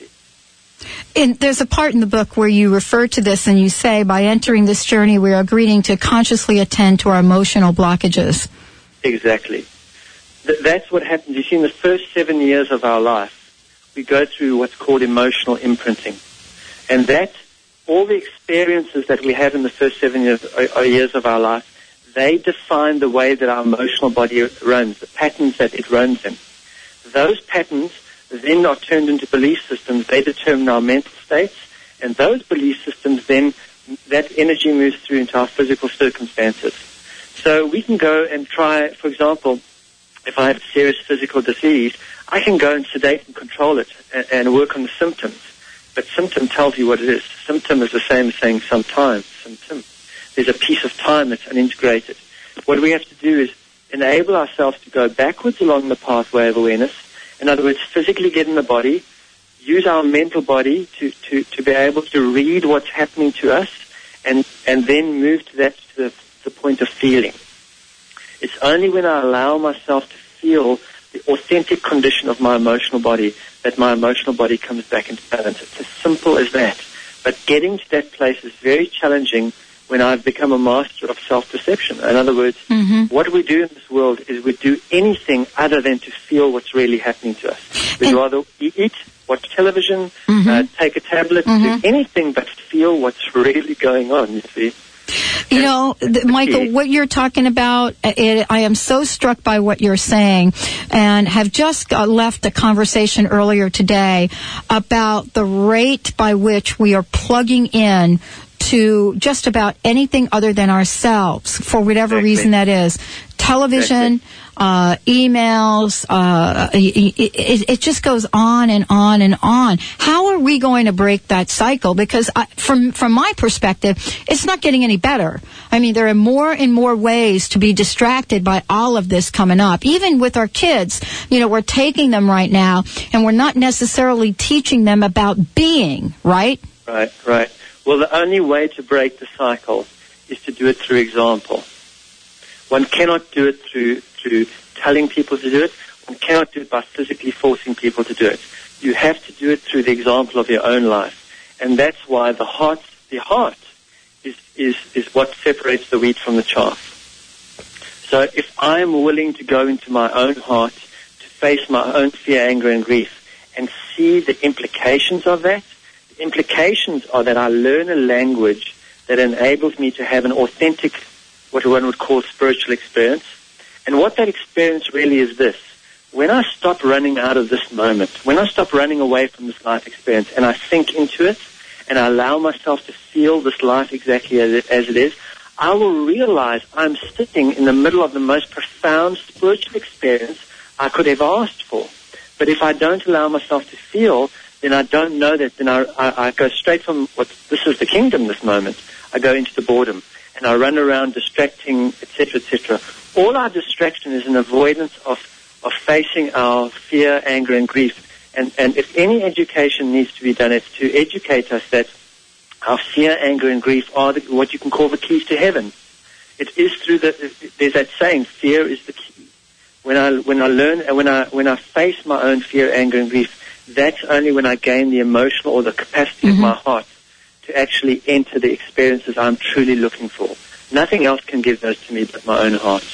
And there's a part in the book where you refer to this and you say, by entering this journey, we are agreeing to consciously attend to our emotional blockages. Exactly. Th- that's what happens. You see, in the first seven years of our life, we go through what's called emotional imprinting. And that, all the experiences that we have in the first seven years, uh, years of our life, they define the way that our emotional body runs, the patterns that it runs in. Those patterns then are turned into belief systems. They determine our mental states, and those belief systems then, that energy moves through into our physical circumstances. So we can go and try, for example, if I have a serious physical disease, I can go and sedate and control it and, and work on the symptoms. But symptom tells you what it is. Symptom is the same as saying sometimes. Symptom. There's a piece of time that's unintegrated. What we have to do is enable ourselves to go backwards along the pathway of awareness. In other words, physically get in the body, use our mental body to, to, to be able to read what's happening to us, and, and then move to that to the, the point of feeling. It's only when I allow myself to feel the authentic condition of my emotional body that my emotional body comes back into balance. It's as simple as that. But getting to that place is very challenging when I've become a master of self-perception. In other words, mm-hmm. what we do in this world is we do anything other than to feel what's really happening to us. We'd and rather eat, watch television, mm-hmm. uh, take a tablet, mm-hmm. do anything but feel what's really going on, you see. You know, th- Michael, what you're talking about, it, I am so struck by what you're saying, and have just uh, left a conversation earlier today about the rate by which we are plugging in to just about anything other than ourselves, for whatever exactly. reason that is. Television, exactly. uh, emails, uh, it, it, it just goes on and on and on. How are we going to break that cycle? Because I, from from my perspective, it's not getting any better. I mean, there are more and more ways to be distracted by all of this coming up. Even with our kids, you know, we're taking them right now, and we're not necessarily teaching them about being, right? Right, right. Well, the only way to break the cycle is to do it through example. One cannot do it through through telling people to do it. One cannot do it by physically forcing people to do it. You have to do it through the example of your own life. And that's why the heart, the heart is, is, is what separates the wheat from the chaff. So if I'm willing to go into my own heart, to face my own fear, anger, and grief, and see the implications of that, the implications are that I learn a language that enables me to have an authentic, what one would call spiritual experience. And what that experience really is this. When I stop running out of this moment, when I stop running away from this life experience and I sink into it and I allow myself to feel this life exactly as it, as it is, I will realize I'm sitting in the middle of the most profound spiritual experience I could have asked for. But if I don't allow myself to feel, then I don't know that. Then I, I, I go straight from what this is the kingdom, this moment. I go into the boredom and I run around distracting, et cetera, et cetera. All our distraction is an avoidance of, of facing our fear, anger, and grief. And, and if any education needs to be done, it's to educate us that our fear, anger, and grief are the, what you can call the keys to heaven. It is through the, there's that saying, fear is the key. When I, when I learn, and when I, when I face my own fear, anger, and grief, that's only when I gain the emotional or the capacity mm-hmm. of my heart to actually enter the experiences I'm truly looking for. Nothing else can give those to me but my own heart.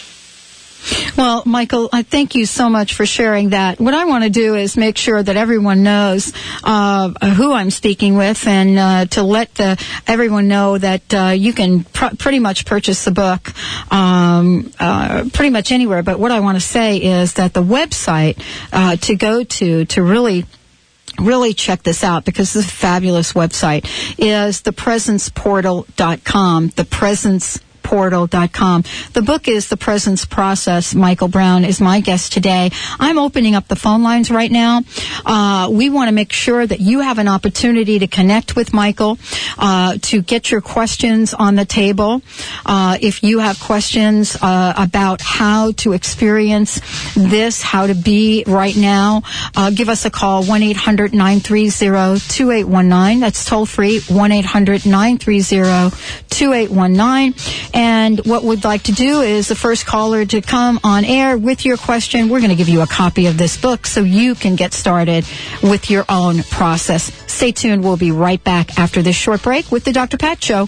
Well, Michael, I thank you so much for sharing that. What I want to do is make sure that everyone knows uh, who I'm speaking with, and uh, to let the, everyone know that uh, you can pr- pretty much purchase the book um, uh, pretty much anywhere. But what I want to say is that the website uh, to go to to really Really check this out, because this is a fabulous website, is the presence portal dot com. The Presence portal dot com. The book is The Presence Process. Michael Brown is my guest today. I'm opening up the phone lines right now. Uh, we want to make sure that you have an opportunity to connect with Michael, uh, to get your questions on the table. Uh, if you have questions uh, about how to experience this, how to be right now, uh, give us a call, one eight hundred nine three zero two eight one nine. That's toll free, one eight hundred nine three zero two eight one nine. And what we'd like to do is the first caller to come on air with your question, we're going to give you a copy of this book so you can get started with your own process. Stay tuned. We'll be right back after this short break with the Doctor Pat Show.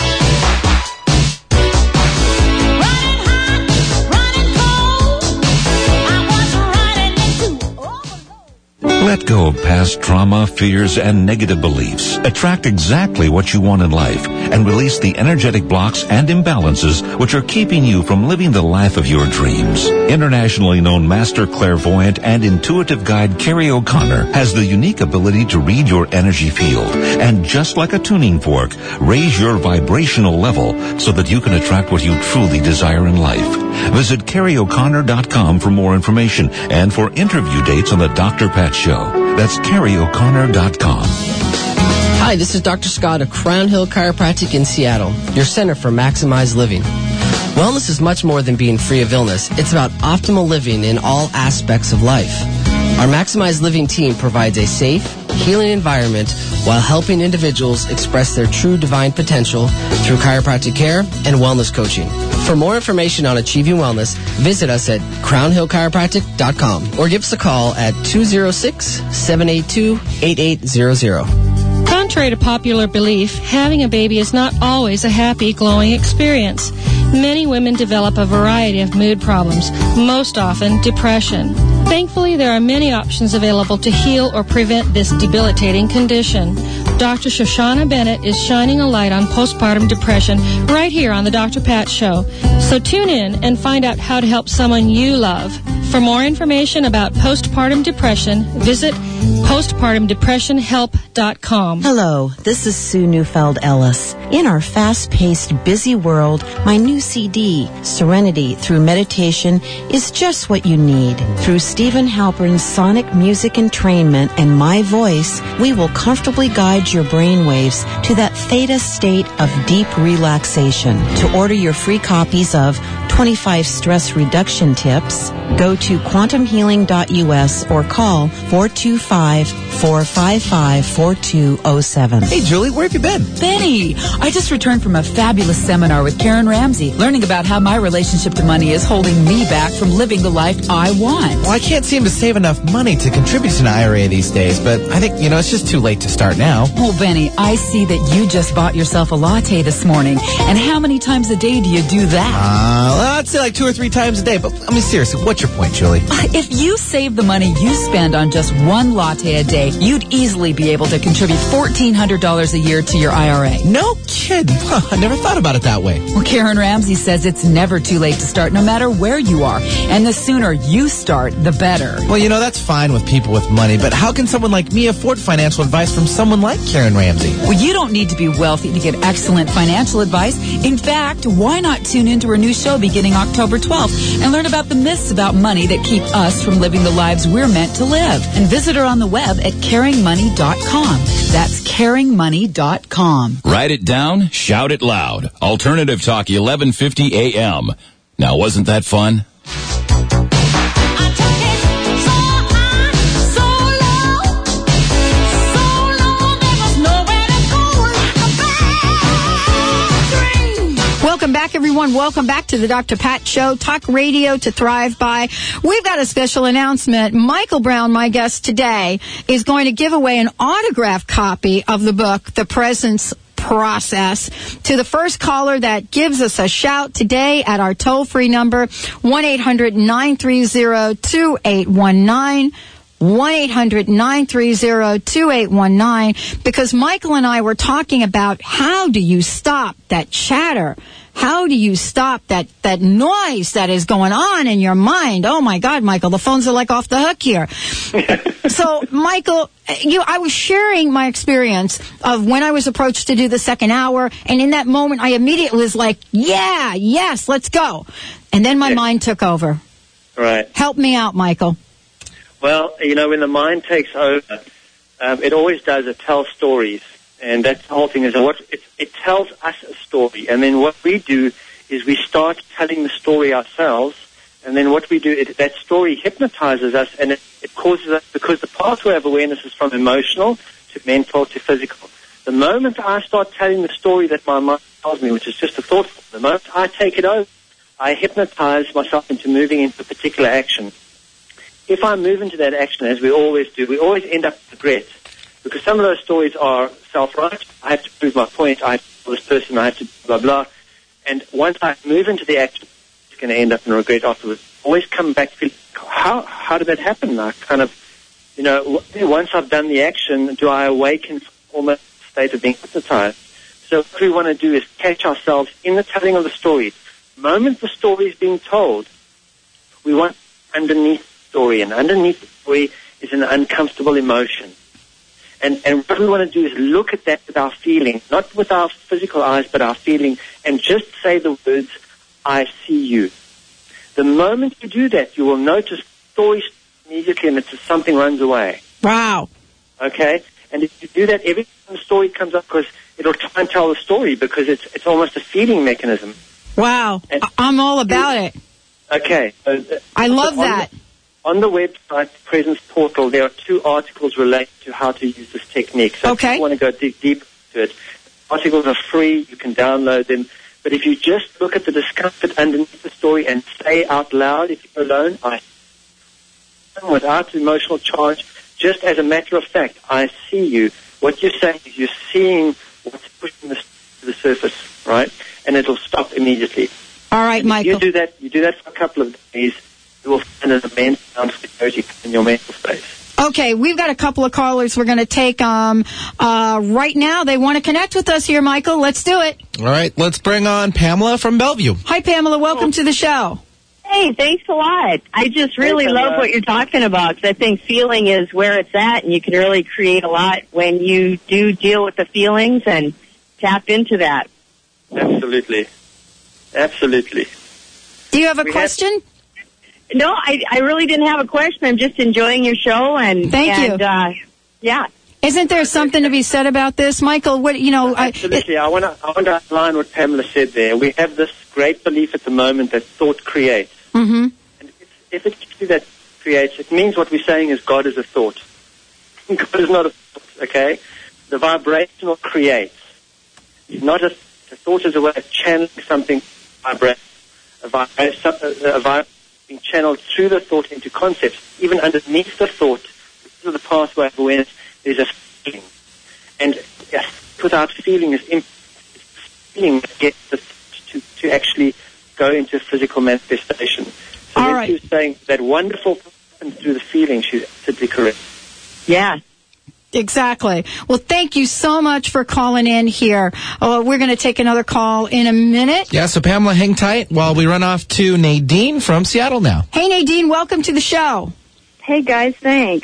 Let go of past trauma, fears, and negative beliefs. Attract exactly what you want in life and release the energetic blocks and imbalances which are keeping you from living the life of your dreams. Internationally known master clairvoyant and intuitive guide Carrie O'Connor has the unique ability to read your energy field and, just like a tuning fork, raise your vibrational level so that you can attract what you truly desire in life. Visit Carrie O'Connor dot com for more information and for interview dates on the Doctor Pat Show. That's Carrie O'Connor dot com. Hi, this is Doctor Scott of Crown Hill Chiropractic in Seattle, your center for maximized living. Wellness is much more than being free of illness. It's about optimal living in all aspects of life. Our Maximized Living team provides a safe, healing environment while helping individuals express their true divine potential through chiropractic care and wellness coaching. For more information on achieving wellness, visit us at crown hill chiropractic dot com or give us a call at two oh six, seven eight two, eight eight zero zero. Contrary to popular belief, having a baby is not always a happy, glowing experience. Many women develop a variety of mood problems, most often depression. Thankfully, there are many options available to heal or prevent this debilitating condition. Doctor Shoshana Bennett is shining a light on postpartum depression right here on the Doctor Pat Show. So tune in and find out how to help someone you love. For more information about postpartum depression, visit postpartum depression help dot com. Hello, this is Sue Neufeld Ellis. In our fast-paced, busy world, my new C D, Serenity Through Meditation, is just what you need. Through Stephen Halpern's sonic music entrainment and my voice, we will comfortably guide your brainwaves to that theta state of deep relaxation. To order your free copies of twenty-five stress reduction tips. Go to quantum healing dot U S or call four two five, four five five, four two zero seven. Hey, Julie, where have you been? Benny, I just returned from a fabulous seminar with Karen Ramsey, learning about how my relationship to money is holding me back from living the life I want. Well, I can't seem to save enough money to contribute to an I R A these days, but I think, you know, it's just too late to start now. Oh, Benny, I see that you just bought yourself a latte this morning. And how many times a day do you do that? Uh, well, I'd say like two or three times a day, but I mean, seriously, what's your point, Julie? If you save the money you spend on just one latte a day, you'd easily be able to contribute fourteen hundred dollars a year to your I R A. No kidding. Huh, I never thought about it that way. Well, Karen Ramsey says it's never too late to start, no matter where you are. And the sooner you start, the better. Well, you know, that's fine with people with money, but how can someone like me afford financial advice from someone like Karen Ramsey? Well, you don't need to be wealthy to get excellent financial advice. In fact, why not tune into her new show beginning October twelfth and learn about the myths about money that keep us from living the lives we're meant to live? And visit her on the web at caring money dot com. That's caring money dot com. Write it down, shout it loud. Alternative Talk, eleven fifty A M. Now, wasn't that fun? Welcome back, everyone. Welcome back to the Doctor Pat Show, talk radio to thrive by. We've got a special announcement. Michael Brown, my guest today, is going to give away an autographed copy of the book, The Presence Process, to the first caller that gives us a shout today at our toll-free number, one eight hundred nine three zero two eight one nine. one eight hundred nine three zero two eight one nine, because Michael and I were talking about how do you stop that chatter? How do you stop that, that noise that is going on in your mind? Oh, my God, Michael, the phones are like off the hook here. So, Michael, you, I was sharing my experience of when I was approached to do the second hour, and in that moment, I immediately was like, yeah, yes, let's go. And then my yeah. mind took over. Right. Help me out, Michael. Well, you know, when the mind takes over, um, it always does. It tells stories, and that's the whole thing. Is what it, it tells us a story, and then what we do is we start telling the story ourselves, and then what we do, it, that story hypnotizes us, and it, it causes us, because the pathway of awareness is from emotional to mental to physical. The moment I start telling the story that my mind tells me, which is just a thought, the moment I take it over, I hypnotize myself into moving into a particular action. If I move into that action, as we always do, we always end up with regret. Because some of those stories are self-right. I have to prove my point. I have to tell this person. I have to blah, blah. And once I move into the action, it's going to end up in regret afterwards. Always come back feeling, how, how did that happen? I kind of, you know, once I've done the action, do I awaken from almost a state of being hypnotized? So what we want to do is catch ourselves in the telling of the story. The moment the story is being told, we want underneath story, and underneath the story is an uncomfortable emotion. And and what we want to do is look at that with our feeling, not with our physical eyes, but our feeling, and just say the words, I see you. The moment you do that, you will notice stories immediately, and it's just something runs away. Wow. Okay? And if you do that, every time the story comes up, because it'll try and tell the story, because it's it's almost a feeding mechanism. Wow. And I'm all about it. Okay. So, I love so that. The, on the website, Presence Portal, there are two articles related to how to use this technique. So okay. if you want to go deep, deep into it, articles are free. You can download them. But if you just look at the discomfort underneath the story and say out loud, if you're alone, I, without emotional charge, just as a matter of fact, I see you. What you're saying is you're seeing what's pushing this to the surface, right? And it'll stop immediately. All right, and Michael. If you do that, you do that for a couple of days, you will find an immense amount of clarity in your mental space. Okay, we've got a couple of callers we're going to take um, uh, right now. They want to connect with us here, Michael. Let's do it. All right, let's bring on Pamela from Bellevue. Hi, Pamela. Welcome to the show. Hey, thanks a lot. I just really Hey, love what you're talking about, because I think feeling is where it's at, and you can really create a lot when you do deal with the feelings and tap into that. Absolutely. Absolutely. Do you have a We question? Have, no, I, I really didn't have a question. I'm just enjoying your show. and Thank and, you. Uh, yeah. Isn't there something to be said about this, Michael? What you know? Absolutely. I, I want to I want to outline what Pamela said there. We have this great belief at the moment that thought creates. Mm-hmm. And if, if it's true that creates, it means what we're saying is God is a thought. God is not a thought, okay? The vibrational creates. It's not a, a thought is a way of channeling something vibrate. A vibration a, a being channeled through the thought into concepts. Even underneath the thought, because of the pathway of awareness, there's a feeling. And yes, without feeling is imp- feeling that gets the thought to, to actually go into physical manifestation. So All when right. she was saying that wonderful happens through the feeling, she's absolutely correct. Yeah. Exactly. Well, thank you so much for calling in here. Oh, we're going to take another call in a minute. Yeah, so Pamela, hang tight while we run off to Nadine from Seattle now. Hey, Nadine, welcome to the show. Hey, guys, thanks.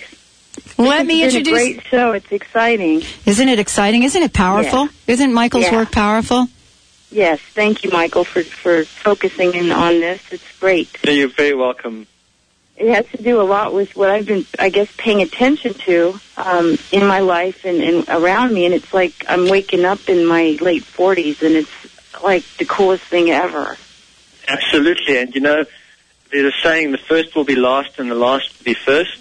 Let me it's introduce... Been a great show. It's exciting. Isn't it exciting? Isn't it powerful? Yeah. Isn't Michael's Yeah. work powerful? Yes, thank you, Michael, for, for focusing in on this. It's great. You're very welcome. It has to do a lot with what I've been, I guess, paying attention to um, in my life and, and around me. And it's like I'm waking up in my late forties, and it's like the coolest thing ever. Absolutely. And, you know, there's a saying, the first will be last and the last will be first.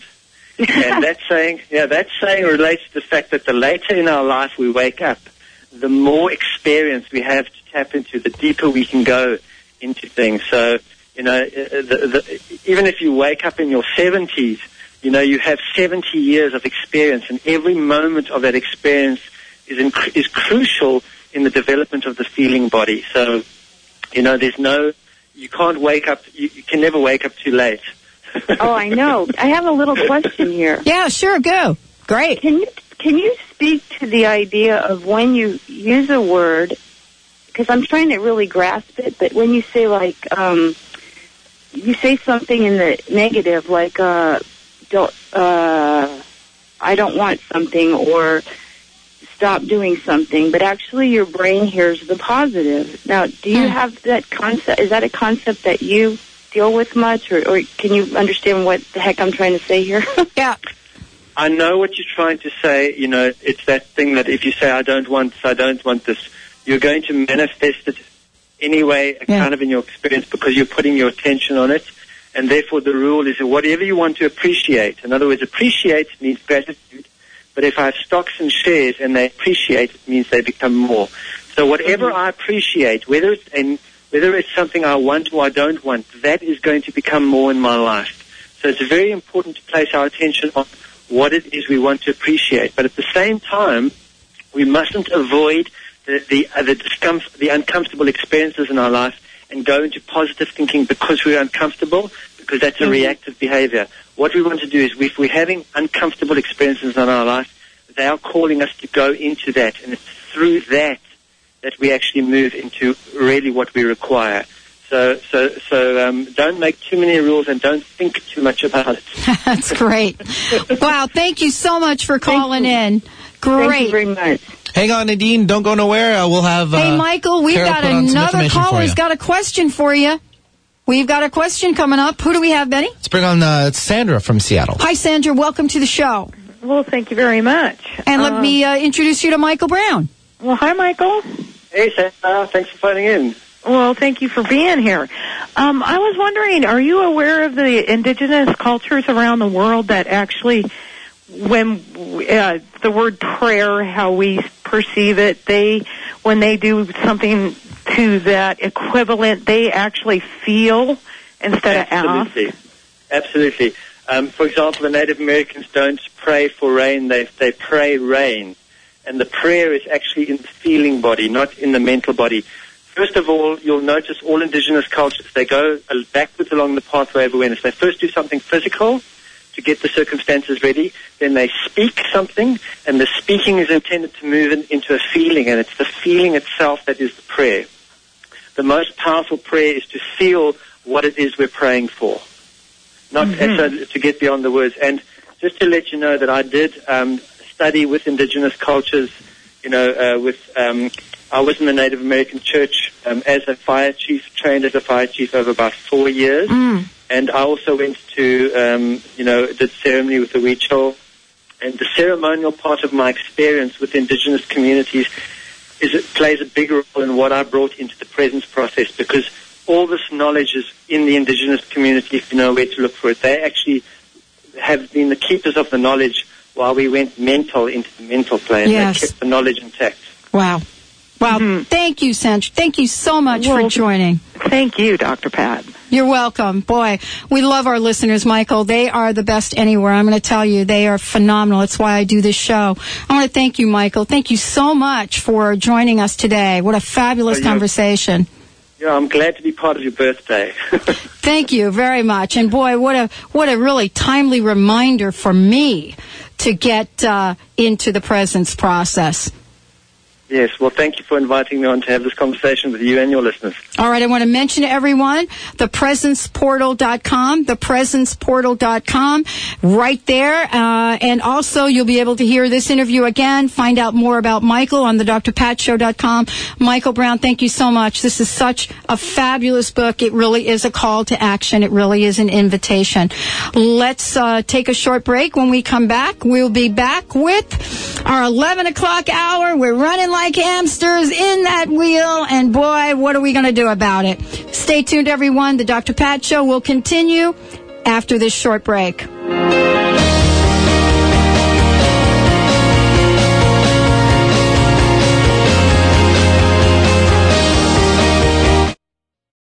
And that saying, yeah, that saying relates to the fact that the later in our life we wake up, the more experience we have to tap into, the deeper we can go into things. So, you know, the, the, even if you wake up in your seventies, you know, you have seventy years of experience, and every moment of that experience is in, is crucial in the development of the feeling body. So, you know, there's no, you can't wake up, you, you can never wake up too late. Oh, I know. I have a little question here. Yeah, sure, go. Great. Can you can you speak to the idea of when you use a word, because I'm trying to really grasp it, but when you say like, um, you say something in the negative, like, uh, don't, uh, I don't want something, or stop doing something, but actually your brain hears the positive. Now, do you have that concept? Is that a concept that you deal with much, or, or can you understand what the heck I'm trying to say here? Yeah. I know what you're trying to say. You know, it's that thing that if you say, I don't want this, I don't want this, you're going to manifest it anyway, Yeah. kind of in your experience, because you're putting your attention on it. And therefore the rule is that whatever you want to appreciate, in other words, appreciate means gratitude, but if I have stocks and shares and they appreciate, it means they become more. So whatever Mm-hmm. I appreciate, whether it's a, whether it's something I want or I don't want, that is going to become more in my life. So it's very important to place our attention on what it is we want to appreciate. But at the same time, we mustn't avoid the the, uh, the, discomfort, the uncomfortable experiences in our life and go into positive thinking because we're uncomfortable, because that's a Mm-hmm. reactive behavior. What we want to do is, if we're having uncomfortable experiences in our life, they are calling us to go into that, and it's through that that we actually move into really what we require. So, so, so um, don't make too many rules and don't think too much about it. That's great. Wow, thank you so much for calling in. Great. Thank you very much. Hang on, Nadine. Don't go nowhere. Uh, we'll have. Uh, Hey, Michael, we've Carol got put on some another information caller for who's you. got a question for you. We've got a question coming up. Who do we have, Benny? Let's bring on uh, Sandra from Seattle. Hi, Sandra. Welcome to the show. Well, thank you very much. And let Um, me uh, introduce you to Michael Brown. Well, hi, Michael. Hey, Sarah. Thanks for phoning in. Well, thank you for being here. Um, I was wondering, are you aware of the indigenous cultures around the world that actually, when uh, the word prayer, how we perceive it, they, when they do something to that equivalent, they actually feel instead of ask? Absolutely. Absolutely. Um, for example, the Native Americans don't pray for rain, they, they pray rain. And the prayer is actually in the feeling body, not in the mental body. First of all, you'll notice all indigenous cultures, they go backwards along the pathway of awareness. They first do something physical to get the circumstances ready, then they speak something, and the speaking is intended to move in, into a feeling, and it's the feeling itself that is the prayer. The most powerful prayer is to feel what it is we're praying for, not Mm-hmm. so to get beyond the words. And just to let you know that I did um, study with indigenous cultures, you know, uh, with um, I was in the Native American church um, as a fire chief, trained as a fire chief over about four years. Mm. And I also went to, um, you know, did ceremony with the Huichol And the ceremonial part of my experience with indigenous communities is it plays a big role in what I brought into the presence process, because all this knowledge is in the indigenous community if you know where to look for it. They actually have been the keepers of the knowledge while we went mental into the mental plane. Yes. They kept the knowledge intact. Wow. Wow. Mm-hmm. Thank you, Sandra. Thank you so much Well, for joining. Thank you, Doctor Pat. You're welcome. Boy, we love our listeners, Michael. They are the best anywhere. I'm going to tell you, they are phenomenal. That's why I do this show. I want to thank you, Michael. Thank you so much for joining us today. What a fabulous Oh, yeah. conversation. Yeah, I'm glad to be part of your birthday. Thank you very much. And boy, what a what a really timely reminder for me to get uh, into the presence process. Yes, well, thank you for inviting me on to have this conversation with you and your listeners. All right, I want to mention to everyone, the presence portal dot com, the presence portal dot com, right there. Uh, and also, you'll be able to hear this interview again, find out more about Michael on the D R Pat Show dot com. Michael Brown, thank you so much. This is such a fabulous book. It really is a call to action. It really is an invitation. Let's uh, take a short break. When we come back, we'll be back with our eleven o'clock hour. We're running like hamsters in that wheel, and boy, what are we going to do about it? Stay tuned, everyone. The Doctor Pat Show will continue after this short break.